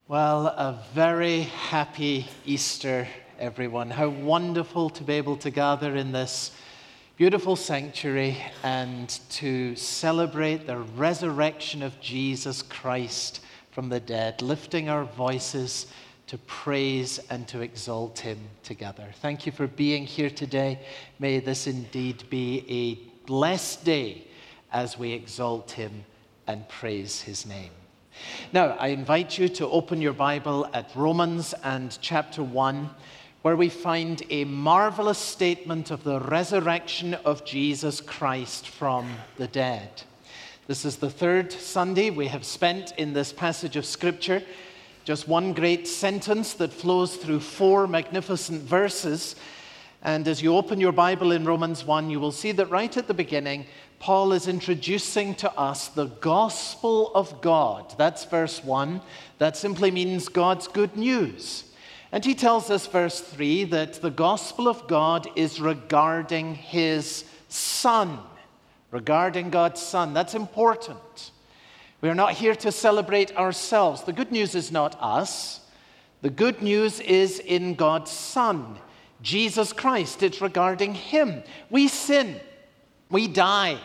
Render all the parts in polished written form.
Well, a very happy Easter, everyone. How wonderful to be able to gather in this beautiful sanctuary and to celebrate the resurrection of Jesus Christ from the dead, lifting our voices to praise and to exalt him together. Thank you for being here today. May this indeed be a blessed day as we exalt him and praise his name. Now, I invite you to open your Bible at Romans and chapter 1, where we find a marvelous statement of the resurrection of Jesus Christ from the dead. This is the third Sunday we have spent in this passage of Scripture. Just one great sentence that flows through four magnificent verses. And as you open your Bible in Romans 1, you will see that right at the beginning, Paul is introducing to us the gospel of God. That's verse 1. That simply means God's good news. And he tells us, verse 3, that the gospel of God is regarding his Son. Regarding God's Son. That's important. We are not here to celebrate ourselves. The good news is not us. The good news is in God's Son, Jesus Christ. It's regarding him. We sin. We die.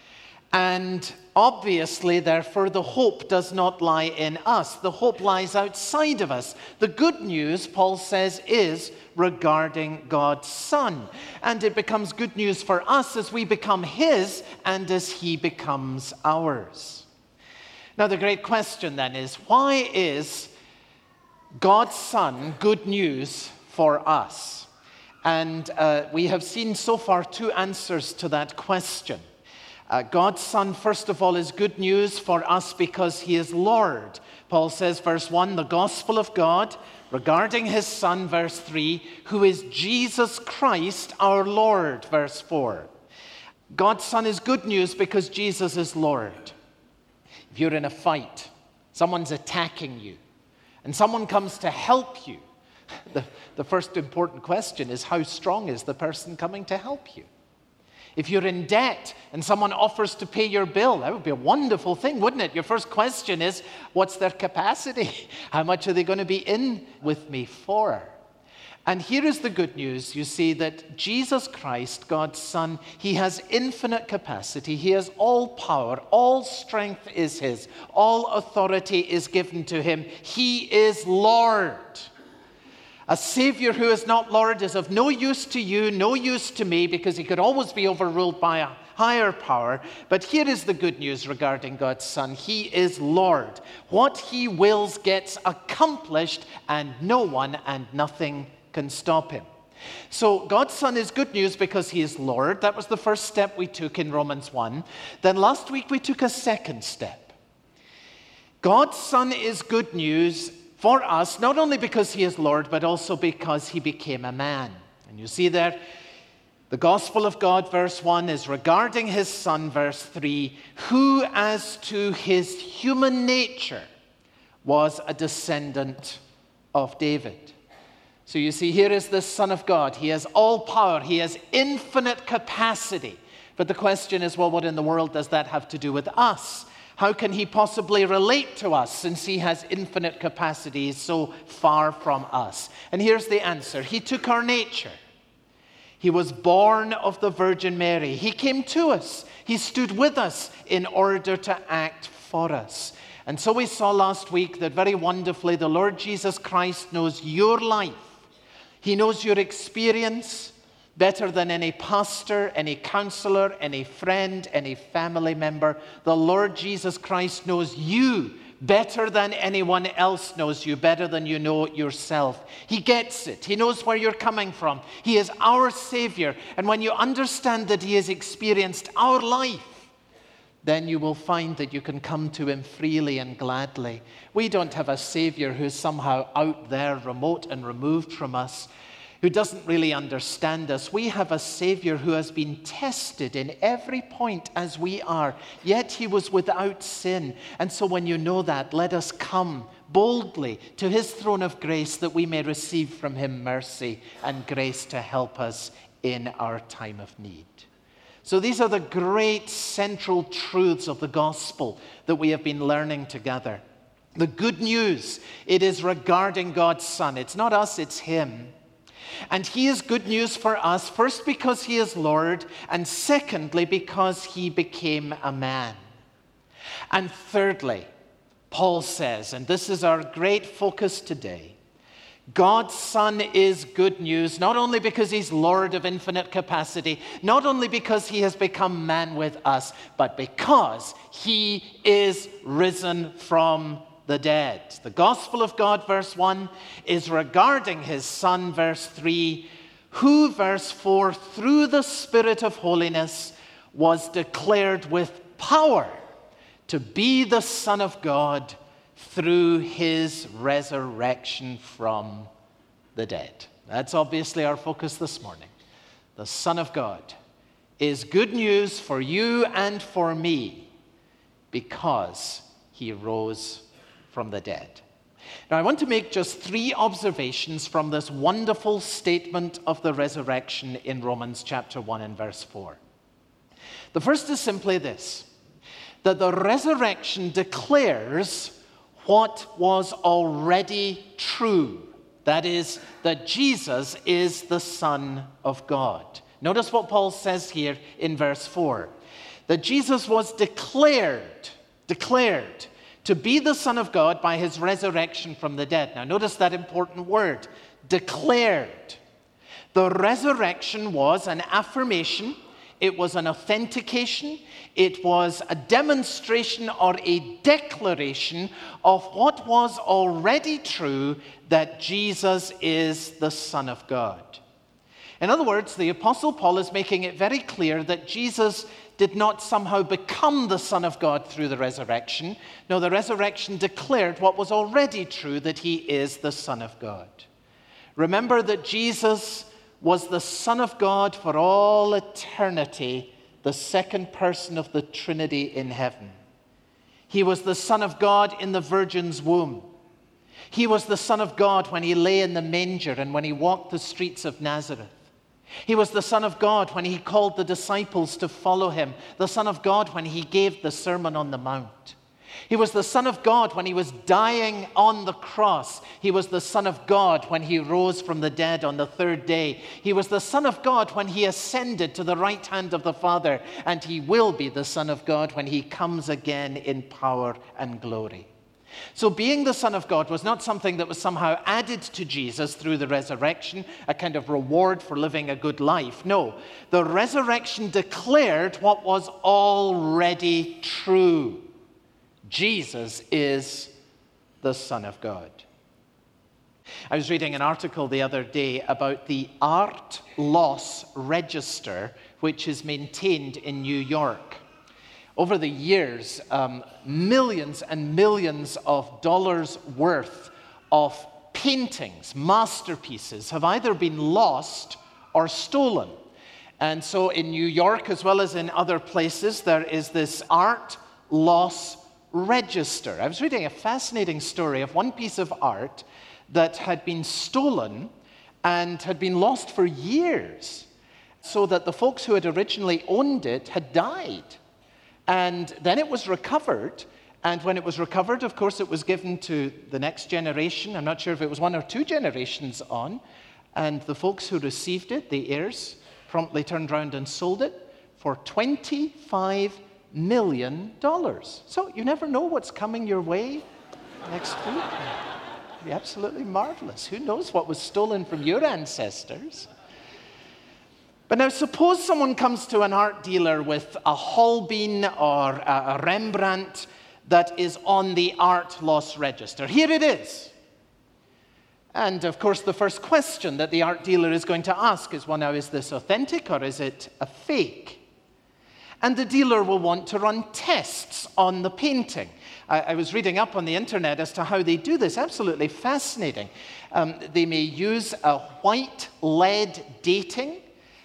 And obviously, therefore, the hope does not lie in us. The hope lies outside of us. The good news, Paul says, is regarding God's Son. And it becomes good news for us as we become his and as he becomes ours. Now, the great question then is, why is God's Son good news for us? And we have seen so far two answers to that question. God's Son, first of all, is good news for us because he is Lord. Paul says, verse 1, the gospel of God regarding his Son, verse 3, who is Jesus Christ, our Lord, verse 4. God's Son is good news because Jesus is Lord. If you're in a fight, someone's attacking you, and someone comes to help you, the first important question is, how strong is the person coming to help you? If you're in debt and someone offers to pay your bill, that would be a wonderful thing, wouldn't it? Your first question is, what's their capacity? How much are they going to be in with me for? And here is the good news. You see that Jesus Christ, God's Son, he has infinite capacity. He has all power. All strength is his. All authority is given to him. He is Lord. A Savior who is not Lord is of no use to you, no use to me, because he could always be overruled by a higher power. But here is the good news regarding God's Son. He is Lord. What he wills gets accomplished, and no one and nothing can stop him. So God's Son is good news because he is Lord. That was the first step we took in Romans 1. Then last week we took a second step. God's Son is good news for us, not only because he is Lord, but also because he became a man. And you see there, the gospel of God, verse 1, is regarding his Son, verse 3, who as to his human nature was a descendant of David. So you see, here is the Son of God. He has all power. He has infinite capacity. But the question is, well, what in the world does that have to do with us? How can he possibly relate to us since he has infinite capacity so far from us? And here's the answer. He took our nature. He was born of the Virgin Mary. He came to us. He stood with us in order to act for us. And so we saw last week that very wonderfully the Lord Jesus Christ knows your life. He knows your experience better than any pastor, any counselor, any friend, any family member. The Lord Jesus Christ knows you better than anyone else knows you, better than you know yourself. He gets it. He knows where you're coming from. He is our Savior. And when you understand that he has experienced our life, then you will find that you can come to him freely and gladly. We don't have a Savior who's somehow out there, remote and removed from us, who doesn't really understand us. We have a Savior who has been tested in every point as we are, yet he was without sin. And so when you know that, let us come boldly to his throne of grace that we may receive from him mercy and grace to help us in our time of need. So these are the great central truths of the gospel that we have been learning together. The good news, it is regarding God's Son. It's not us, it's him. And he is good news for us, first because he is Lord, and secondly because he became a man. And thirdly, Paul says, and this is our great focus today, God's Son is good news, not only because he's Lord of infinite capacity, not only because he has become man with us, but because he is risen from the dead. The gospel of God, verse 1, is regarding his Son, verse 3, who, verse 4, through the Spirit of holiness was declared with power to be the Son of God through his resurrection from the dead. That's obviously our focus this morning. The Son of God is good news for you and for me because he rose from the dead. Now, I want to make just 3 observations from this wonderful statement of the resurrection in Romans chapter 1 and verse 4. The first is simply this, that the resurrection declares what was already true. That is, that Jesus is the Son of God. Notice what Paul says here in verse 4. That Jesus was declared to be the Son of God by his resurrection from the dead. Now notice that important word, declared. The resurrection was an affirmation. It was an authentication. It was a demonstration or a declaration of what was already true, that Jesus is the Son of God. In other words, the Apostle Paul is making it very clear that Jesus did not somehow become the Son of God through the resurrection. No, the resurrection declared what was already true, that he is the Son of God. Remember that Jesus was the Son of God for all eternity, the second person of the Trinity in heaven. He was the Son of God in the Virgin's womb. He was the Son of God when he lay in the manger and when he walked the streets of Nazareth. He was the Son of God when he called the disciples to follow him, the Son of God when he gave the Sermon on the Mount. He was the Son of God when he was dying on the cross. He was the Son of God when he rose from the dead on the 3rd day. He was the Son of God when he ascended to the right hand of the Father, and he will be the Son of God when he comes again in power and glory. So being the Son of God was not something that was somehow added to Jesus through the resurrection, a kind of reward for living a good life. No, the resurrection declared what was already true. Jesus is the Son of God. I was reading an article the other day about the Art Loss Register, which is maintained in New York. Over the years, millions and millions of dollars worth of paintings, masterpieces, have either been lost or stolen. And so in New York, as well as in other places, there is this Art Loss Register. I was reading a fascinating story of one piece of art that had been stolen and had been lost for years, so that the folks who had originally owned it had died. And then it was recovered, and when it was recovered, of course, it was given to the next generation. I'm not sure if it was 1 or 2 generations on, and the folks who received it, the heirs, promptly turned around and sold it for $25 million. So you never know what's coming your way next week. It'd be absolutely marvelous. Who knows what was stolen from your ancestors? But now suppose someone comes to an art dealer with a Holbein or a Rembrandt that is on the Art Loss Register. Here it is. And of course the first question that the art dealer is going to ask is, well, now, is this authentic or is it a fake? And the dealer will want to run tests on the painting. I was reading up on the internet as to how they do this. Absolutely fascinating. They may use a white lead dating,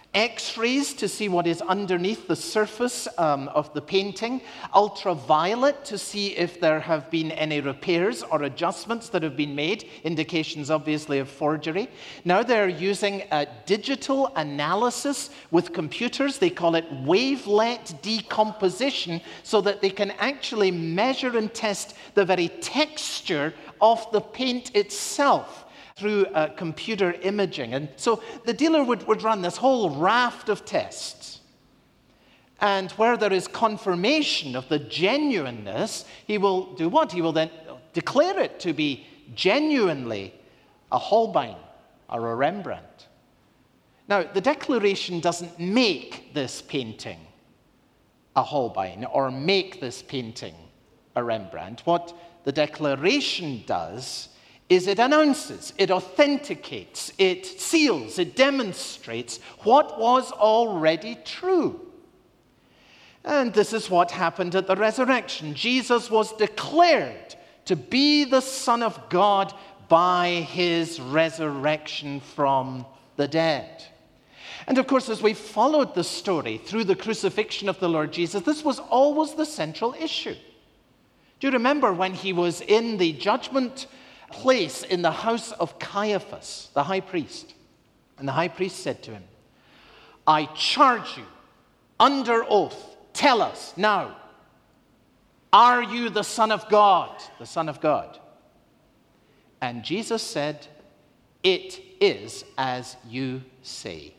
X-rays to see what is underneath the surface of the painting, ultraviolet to see if there have been any repairs or adjustments that have been made, indications obviously of forgery. Now they're using digital analysis with computers. They call it wavelet decomposition, so that they can actually measure and test the very texture of the paint itself through computer imaging. And so the dealer would run this whole raft of tests. And where there is confirmation of the genuineness, he will do what? He will then declare it to be genuinely a Holbein or a Rembrandt. Now, the declaration doesn't make this painting a Holbein or make this painting a Rembrandt. What the declaration does is it announces, it authenticates, it seals, it demonstrates what was already true. And this is what happened at the resurrection. Jesus was declared to be the Son of God by his resurrection from the dead. And of course, as we followed the story through the crucifixion of the Lord Jesus, this was always the central issue. Do you remember when he was in the judgment place in the house of Caiaphas, the high priest? And the high priest said to him, I charge you under oath, tell us now, are you the Son of God? The Son of God. And Jesus said, it is as you say.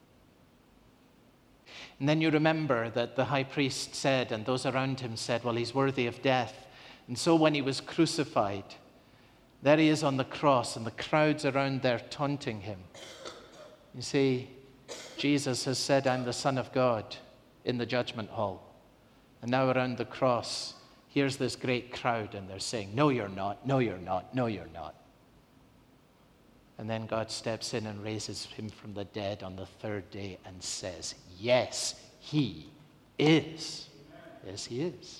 And then you remember that the high priest said, and those around him said, well, he's worthy of death. And so when he was crucified, there he is on the cross, and the crowds around there taunting him. You see, Jesus has said, I'm the Son of God in the judgment hall. And now around the cross, here's this great crowd, and they're saying, no, you're not, no, you're not, no, you're not. And then God steps in and raises him from the dead on the third day and says, yes, he is. Yes, he is.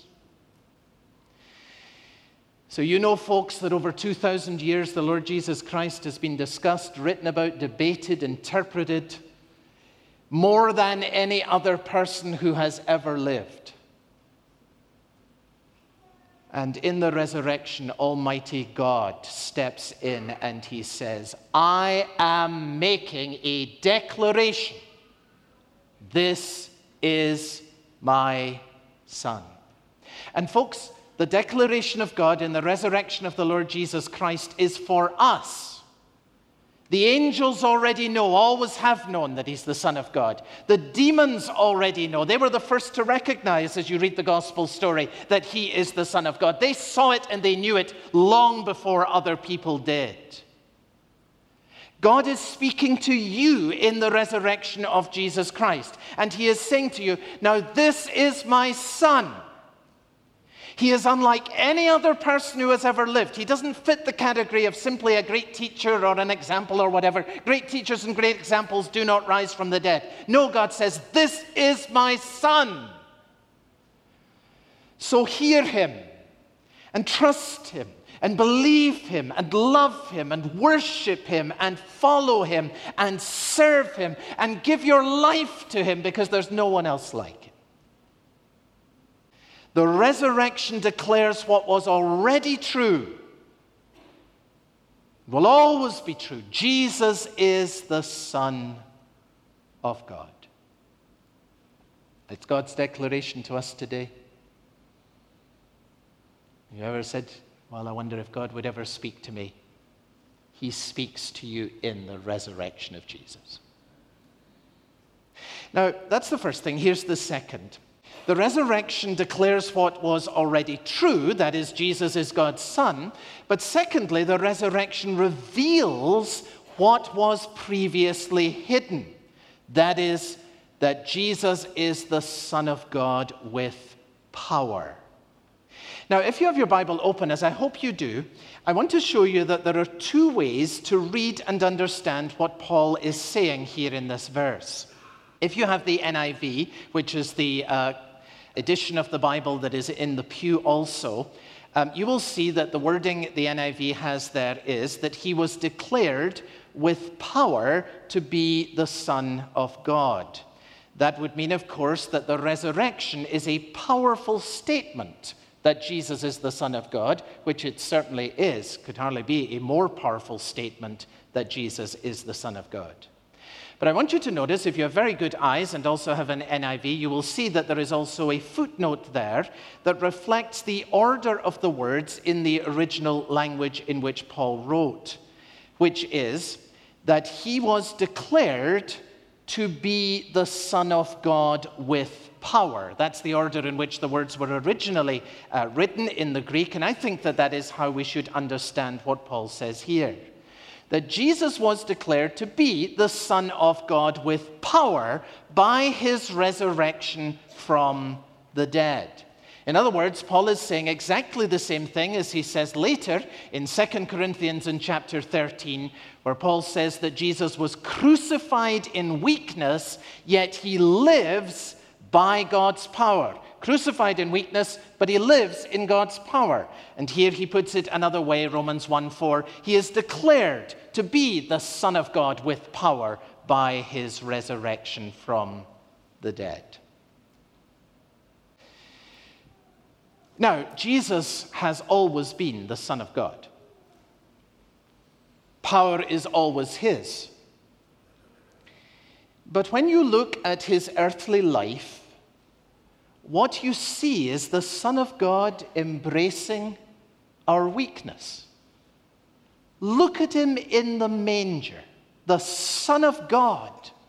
So you know, folks, that over 2,000 years the Lord Jesus Christ has been discussed, written about, debated, interpreted more than any other person who has ever lived. And in the resurrection, Almighty God steps in and he says, I am making a declaration. This is my Son. And folks, the declaration of God in the resurrection of the Lord Jesus Christ is for us. The angels already know, always have known that he's the Son of God. The demons already know. They were the first to recognize, as you read the gospel story, that he is the Son of God. They saw it and they knew it long before other people did. God is speaking to you in the resurrection of Jesus Christ. And he is saying to you, now this is my Son. He is unlike any other person who has ever lived. He doesn't fit the category of simply a great teacher or an example or whatever. Great teachers and great examples do not rise from the dead. No, God says, this is my Son. So hear him and trust him and believe him and love him and worship him and follow him and serve him and give your life to him, because there's no one else like him. The resurrection declares what was already true. It will always be true. Jesus is the Son of God. It's God's declaration to us today. Have you ever said, well, I wonder if God would ever speak to me? He speaks to you in the resurrection of Jesus. Now, that's the first thing. Here's the second. The resurrection declares what was already true, that is, Jesus is God's Son. But secondly, the resurrection reveals what was previously hidden. That is, that Jesus is the Son of God with power. Now, if you have your Bible open, as I hope you do, I want to show you that there are two ways to read and understand what Paul is saying here in this verse. If you have the NIV, which is the edition of the Bible that is in the pew also, you will see that the wording the NIV has there is that he was declared with power to be the Son of God. That would mean, of course, that the resurrection is a powerful statement that Jesus is the Son of God, which it certainly is. Could hardly be a more powerful statement that Jesus is the Son of God. But I want you to notice, if you have very good eyes and also have an NIV, you will see that there is also a footnote there that reflects the order of the words in the original language in which Paul wrote, which is that he was declared to be the Son of God with power. That's the order in which the words were originally written in the Greek, and I think that that is how we should understand what Paul says here. That Jesus was declared to be the Son of God with power by his resurrection from the dead. In other words, Paul is saying exactly the same thing as he says later in 2 Corinthians in chapter 13, where Paul says that Jesus was crucified in weakness, yet he lives by God's power. Crucified in weakness, but he lives in God's power. And here he puts it another way, Romans 1:4, he is declared to be the Son of God with power by his resurrection from the dead. Now, Jesus has always been the Son of God. Power is always his. But when you look at his earthly life, what you see is the Son of God embracing our weakness. Look at him in the manger, the Son of God.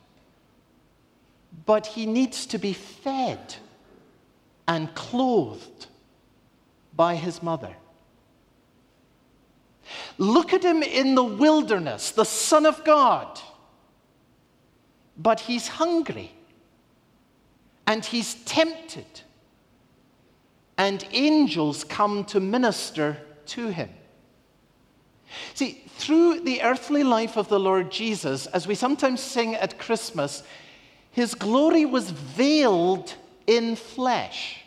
But he needs to be fed and clothed by his mother. Look at him in the wilderness, the Son of God. But he's hungry. And he's tempted. And angels come to minister to him. See, through the earthly life of the Lord Jesus, as we sometimes sing at Christmas, his glory was veiled in flesh.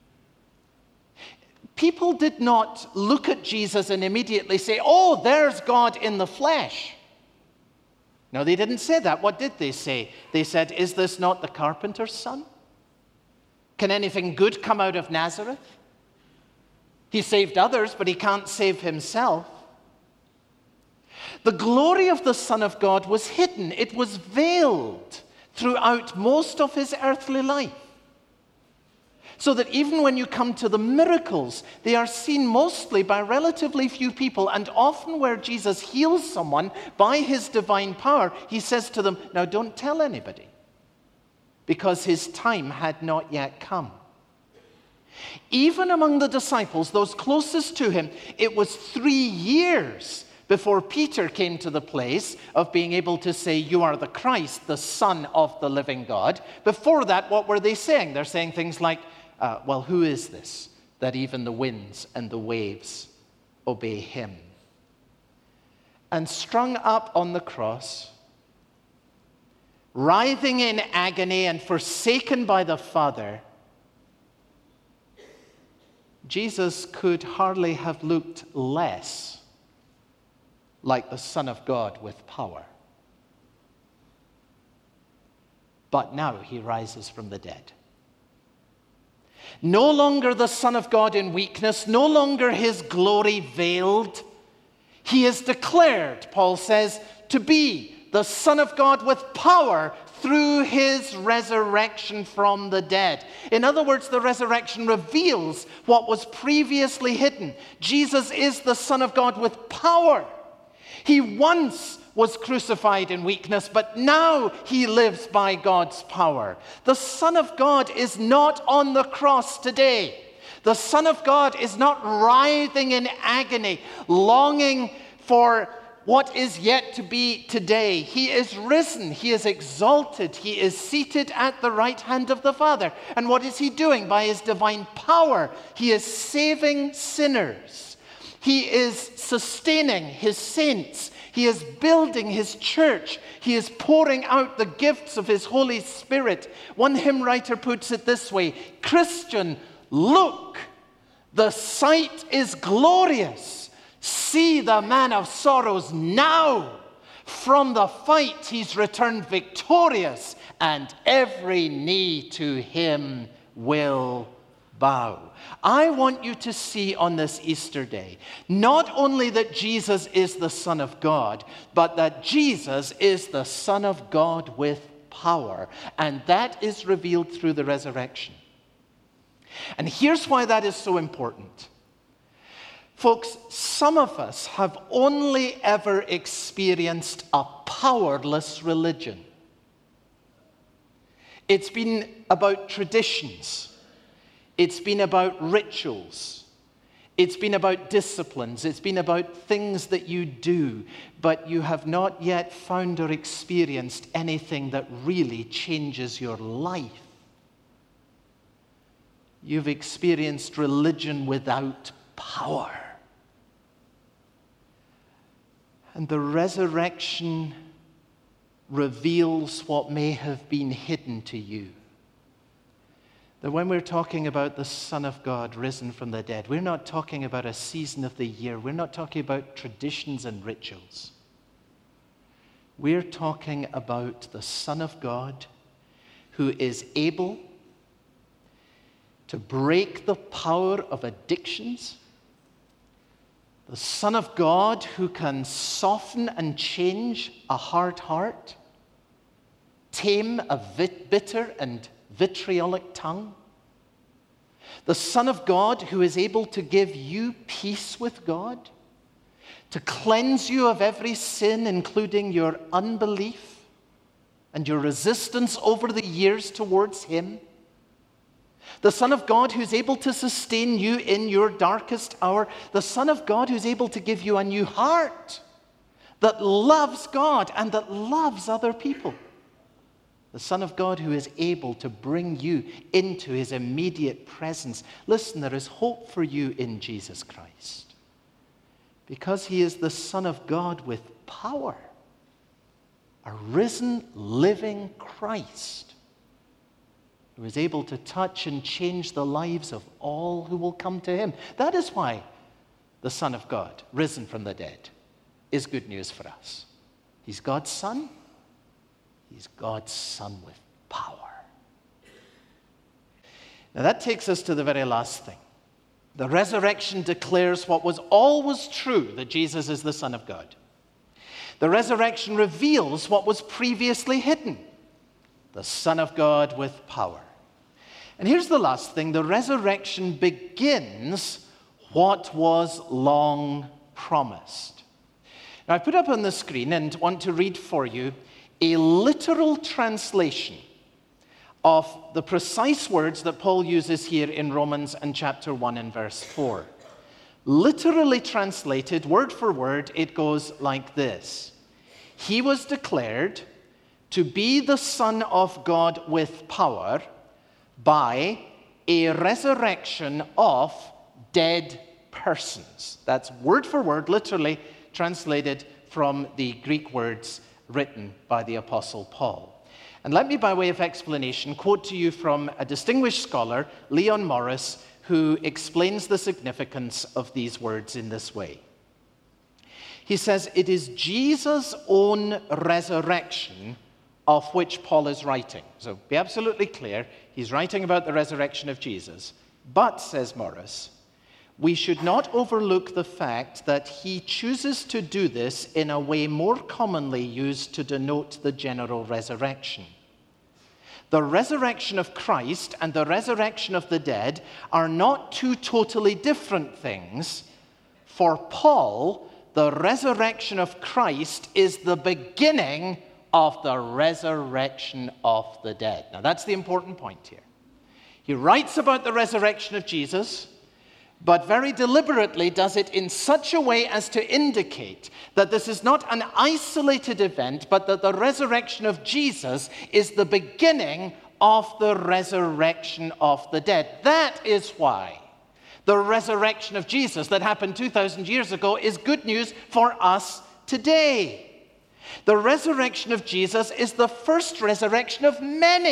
People did not look at Jesus and immediately say, "Oh, there's God in the flesh." No, they didn't say that. What did they say? They said, "Is this not the carpenter's son? Can anything good come out of Nazareth? He saved others, but he can't save himself." The glory of the Son of God was hidden. It was veiled throughout most of his earthly life. So that even when you come to the miracles, they are seen mostly by relatively few people. And often where Jesus heals someone by his divine power, he says to them, "Now don't tell anybody," because his time had not yet come. Even among the disciples, those closest to him, it was 3 years before Peter came to the place of being able to say, "You are the Christ, the Son of the living God." Before that, what were they saying? They're saying things like, "Well, who is this that even the winds and the waves obey him?" And strung up on the cross, writhing in agony and forsaken by the Father, Jesus could hardly have looked less like the Son of God with power. But now he rises from the dead. No longer the Son of God in weakness, no longer his glory veiled. He is declared, Paul says, to be the Son of God with power through his resurrection from the dead. In other words, the resurrection reveals what was previously hidden. Jesus is the Son of God with power. He once was crucified in weakness, but now he lives by God's power. The Son of God is not on the cross today. The Son of God is not writhing in agony, longing for what is yet to be today. He is risen. He is exalted. He is seated at the right hand of the Father. And what is he doing? By his divine power, he is saving sinners. He is sustaining his saints. He is building his church. He is pouring out the gifts of his Holy Spirit. One hymn writer puts it this way: "Christian, look, The sight is glorious. See the man of sorrows now. From the fight he's returned victorious, and every knee to him will bow. I want you to see on this Easter day, not only that Jesus is the Son of God, but that Jesus is the Son of God with power. And that is revealed through the resurrection. And here's why that is so important. Folks, some of us have only ever experienced a powerless religion. It's been about traditions. It's been about rituals. It's been about disciplines. It's been about things that you do, but you have not yet found or experienced anything that really changes your life. You've experienced religion without power. And the resurrection reveals what may have been hidden to you. That when we're talking about the Son of God risen from the dead, we're not talking about a season of the year. We're not talking about traditions and rituals. We're talking about the Son of God who is able to break the power of addictions. The Son of God who can soften and change a hard heart, tame a bitter and vitriolic tongue. The Son of God who is able to give you peace with God, to cleanse you of every sin, including your unbelief and your resistance over the years towards Him. The Son of God who's able to sustain you in your darkest hour. The Son of God who's able to give you a new heart that loves God and that loves other people. The Son of God who is able to bring you into His immediate presence. Listen, there is hope for you in Jesus Christ, because He is the Son of God with power, a risen, living Christ who is able to touch and change the lives of all who will come to Him. That is why the Son of God, risen from the dead, is good news for us. He's God's Son. He's God's Son with power. Now that takes us to the very last thing. The resurrection declares what was always true, that Jesus is the Son of God. The resurrection reveals what was previously hidden, the Son of God with power. And here's the last thing. The resurrection begins what was long promised. Now I put up on the screen and want to read for you a literal translation of the precise words that Paul uses here in Romans and chapter 1 and verse 4. Literally translated, word for word, it goes like this. He was declared to be the Son of God with power by a resurrection of dead persons. That's word for word, literally translated from the Greek words written by the Apostle Paul. And let me, by way of explanation, quote to you from a distinguished scholar, Leon Morris, who explains the significance of these words in this way. He says, it is Jesus' own resurrection of which Paul is writing. So be absolutely clear, he's writing about the resurrection of Jesus. But, says Morris, we should not overlook the fact that he chooses to do this in a way more commonly used to denote the general resurrection. The resurrection of Christ and the resurrection of the dead are not two totally different things. For Paul, the resurrection of Christ is the beginning of the resurrection of the dead. Now that's the important point here. He writes about the resurrection of Jesus, but very deliberately does it in such a way as to indicate that this is not an isolated event, but that the resurrection of Jesus is the beginning of the resurrection of the dead. That is why the resurrection of Jesus that happened 2,000 years ago is good news for us today. The resurrection of Jesus is the first resurrection of many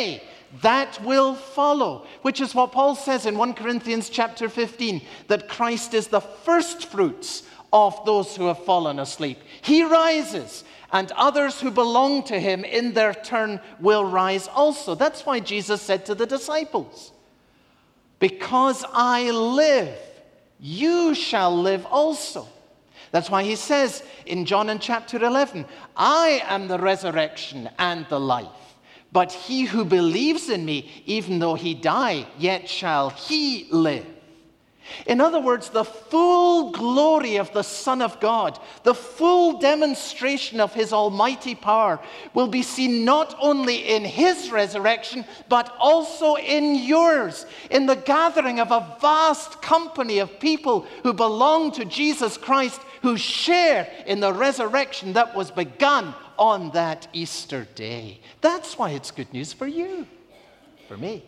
that will follow, which is what Paul says in 1 Corinthians chapter 15, that Christ is the first fruits of those who have fallen asleep. He rises, and others who belong to him in their turn will rise also. That's why Jesus said to the disciples, because I live, you shall live also. That's why he says in John in chapter 11, I am the resurrection and the life. But he who believes in me, even though he die, yet shall he live. In other words, the full glory of the Son of God, the full demonstration of his almighty power will be seen not only in his resurrection, but also in yours, in the gathering of a vast company of people who belong to Jesus Christ, who share in the resurrection that was begun on that Easter day. That's why it's good news for you, for me.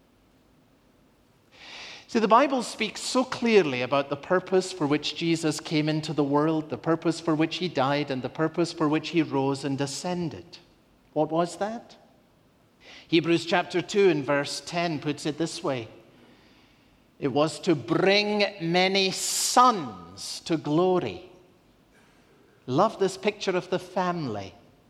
See, the Bible speaks so clearly about the purpose for which Jesus came into the world, the purpose for which he died, and the purpose for which he rose and ascended. What was that? Hebrews chapter 2 and verse 10 puts it this way. It was to bring many sons to glory. Love this picture of the family.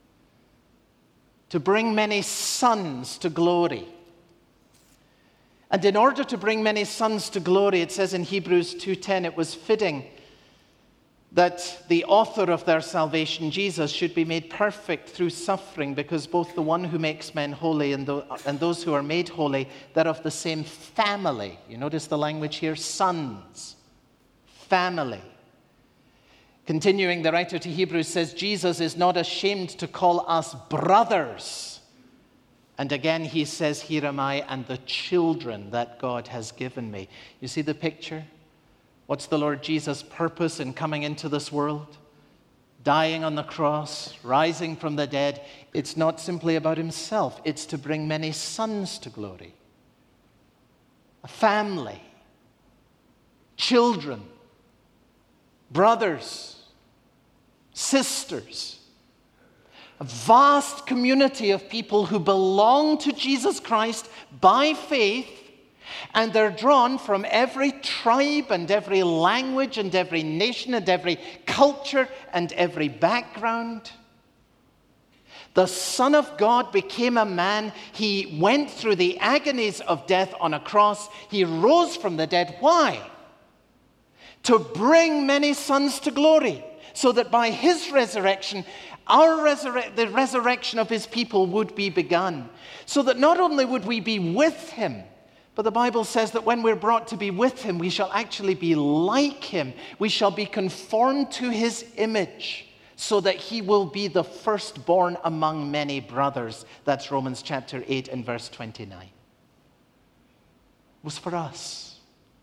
To bring many sons to glory. And in order to bring many sons to glory, it says in Hebrews 2:10, it was fitting that the author of their salvation, Jesus, should be made perfect through suffering, because both the one who makes men holy and those who are made holy, they're of the same family. You notice the language here, sons, family. Continuing, the writer to Hebrews says, Jesus is not ashamed to call us brothers. And again, he says, here am I and the children that God has given me. You see the picture? What's the Lord Jesus' purpose in coming into this world? Dying on the cross, rising from the dead. It's not simply about himself. It's to bring many sons to glory. A family. Children. Brothers. Sisters. A vast community of people who belong to Jesus Christ by faith, and they're drawn from every tribe and every language and every nation and every culture and every background. The Son of God became a man. He went through the agonies of death on a cross. He rose from the dead. Why? To bring many sons to glory, so that by his resurrection, the resurrection of his people would be begun. So that not only would we be with him, but the Bible says that when we're brought to be with him, we shall actually be like him. We shall be conformed to his image, so that he will be the firstborn among many brothers. That's Romans chapter 8 and verse 29. It was for us.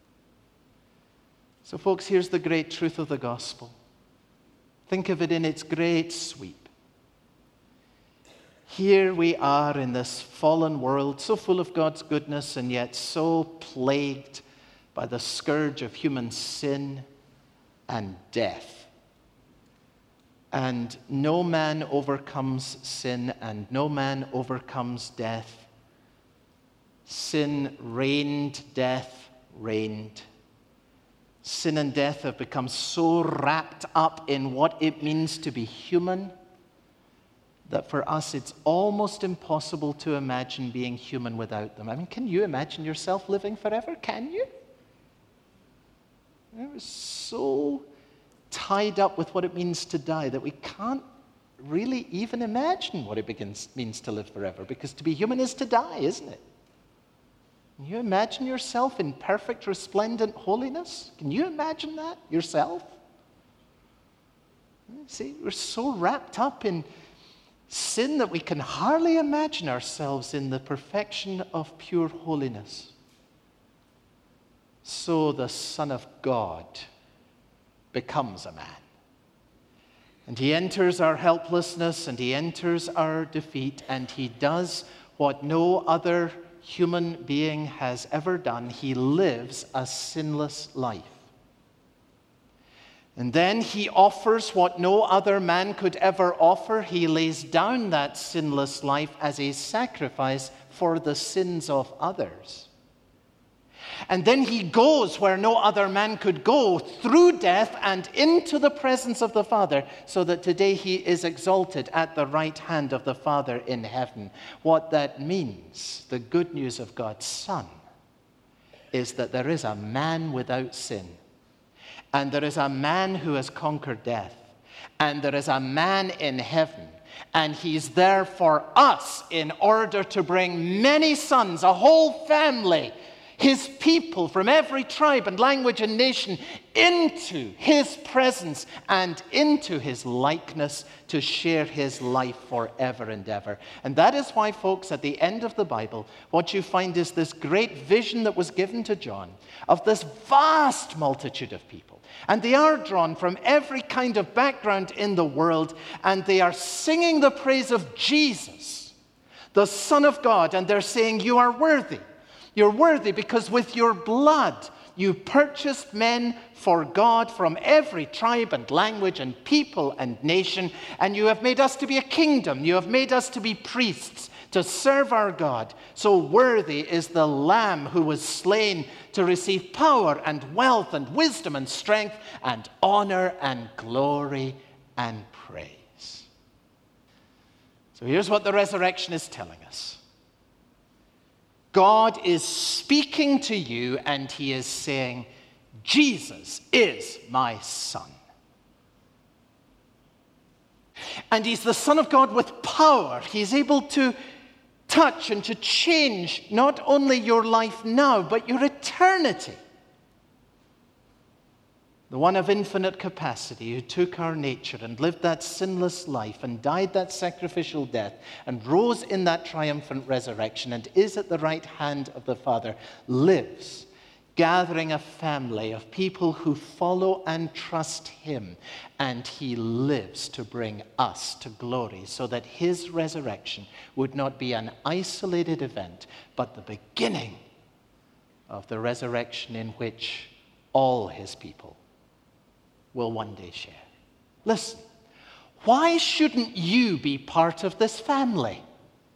So folks, here's the great truth of the gospel. Think of it in its great sweep. Here we are in this fallen world, so full of God's goodness and yet so plagued by the scourge of human sin and death. And no man overcomes sin, and no man overcomes death. Sin reigned, death reigned. Sin and death have become so wrapped up in what it means to be human that for us it's almost impossible to imagine being human without them. I mean, can you imagine yourself living forever? Can you? We're so tied up with what it means to die that we can't really even imagine what it means to live forever, because to be human is to die, isn't it? Can you imagine yourself in perfect, resplendent holiness? Can you imagine that yourself? See, we're so wrapped up in sin that we can hardly imagine ourselves in the perfection of pure holiness. So the Son of God becomes a man. And he enters our helplessness, and he enters our defeat, and he does what no other human being has ever done. He lives a sinless life. And then he offers what no other man could ever offer. He lays down that sinless life as a sacrifice for the sins of others. And then he goes where no other man could go, through death and into the presence of the Father, so that today he is exalted at the right hand of the Father in heaven. What that means, the good news of God's Son, is that there is a man without sin, and there is a man who has conquered death, and there is a man in heaven, and he's there for us in order to bring many sons, a whole family, his people from every tribe and language and nation, into his presence and into his likeness to share his life forever and ever. And that is why, folks, at the end of the Bible, what you find is this great vision that was given to John of this vast multitude of people. And they are drawn from every kind of background in the world, and they are singing the praise of Jesus, the Son of God, and they're saying, "You are worthy. You're worthy because with your blood you purchased men for God from every tribe and language and people and nation, and you have made us to be a kingdom. You have made us to be priests, to serve our God. So worthy is the Lamb who was slain to receive power and wealth and wisdom and strength and honor and glory and praise." So here's what the resurrection is telling us. God is speaking to you, and he is saying, "Jesus is my Son." And he's the Son of God with power. He's able to touch and to change not only your life now, but your eternity. The one of infinite capacity who took our nature and lived that sinless life and died that sacrificial death and rose in that triumphant resurrection and is at the right hand of the Father, lives, gathering a family of people who follow and trust him. And he lives to bring us to glory, so that his resurrection would not be an isolated event, but the beginning of the resurrection in which all his people will one day share. Listen, why shouldn't you be part of this family?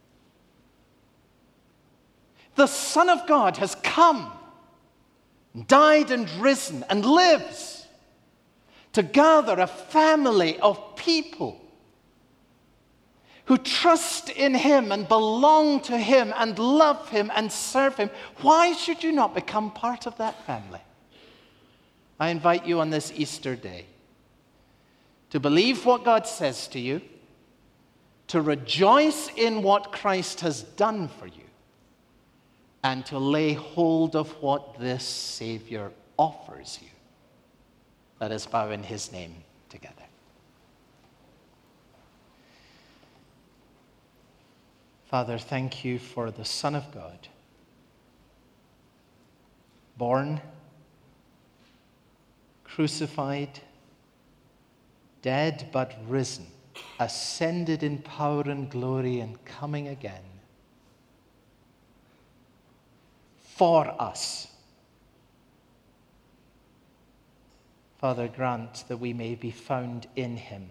The Son of God has come, died and risen, and lives to gather a family of people who trust in him and belong to him and love him and serve him. Why should you not become part of that family? I invite you on this Easter day to believe what God says to you, to rejoice in what Christ has done for you, and to lay hold of what this Savior offers you. Let us bow in his name together. Father, thank you for the Son of God, born, crucified, dead but risen, ascended in power and glory and coming again for us. Father, grant that we may be found in him.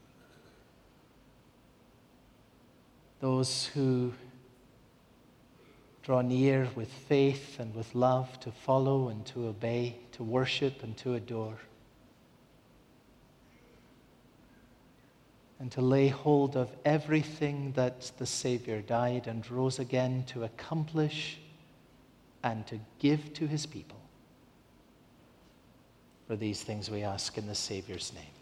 Those who draw near with faith and with love to follow and to obey, to worship and to adore, and to lay hold of everything that the Savior died and rose again to accomplish and to give to his people. For these things we ask in the Savior's name.